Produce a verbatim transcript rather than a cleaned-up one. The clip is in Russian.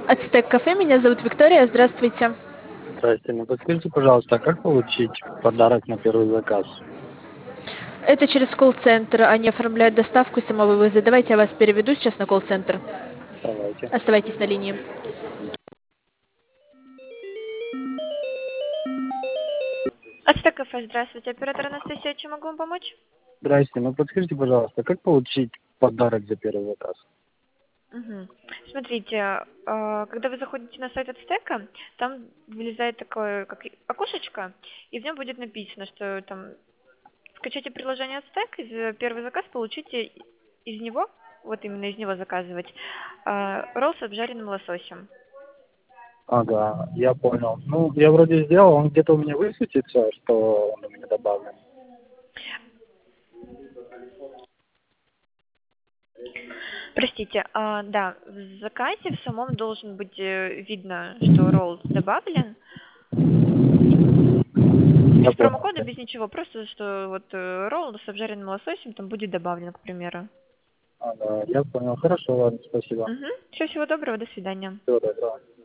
Ацтек кафе, меня зовут Виктория, здравствуйте. Здрасте, ну подскажите, пожалуйста, а как получить подарок на первый заказ? Это через колл-центр, они оформляют доставку и самовывозы. Давайте я вас переведу сейчас на колл-центр. Давайте. Оставайтесь на линии. Ацтек кафе, здравствуйте. Оператор Анастасия, чем могу вам помочь? Здрасте, ну подскажите, пожалуйста, как получить подарок за первый заказ? Мгм. Смотрите, а, когда вы заходите на сайт Ацтека, там вылезает такое, как и- окошечко, и в нем будет написано, что там скачайте приложение Ацтек, и за первый заказ получите из него, вот именно из него заказывать, а, ролл с обжаренным лососем. Ага, я понял. Ну, я вроде сделал, он где-то у меня высветится, что он у меня добавлен. Простите, а, да, в заказе в самом должен быть э, видно, что ролл добавлен. Я Без понял. промокода, без ничего, просто что вот э, ролл с обжаренным лососем там будет добавлен, к примеру. Ага, я понял. Хорошо, ладно, спасибо. Угу. Все, всего доброго, до свидания. Всего доброго.